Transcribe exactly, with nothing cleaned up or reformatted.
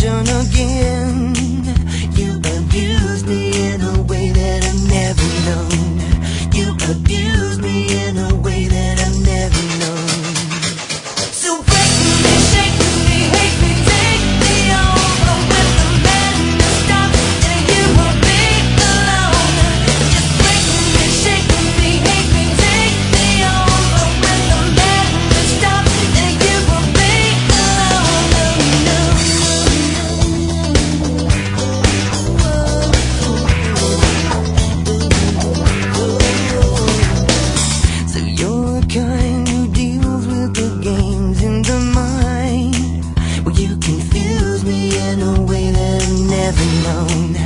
attention again. You abuse me in a way that I've never known. You abuse me in a way that I've never known. So break me, shake me, hate me, take me over with the madness. Stop, and you won't be alone. Just break me, shake me, hate me, take me over with the madness. Stop, and you won't be alone. No, no. So you're the kind who deals with the games in the mind. Well, you confuse me in a way that I've never known.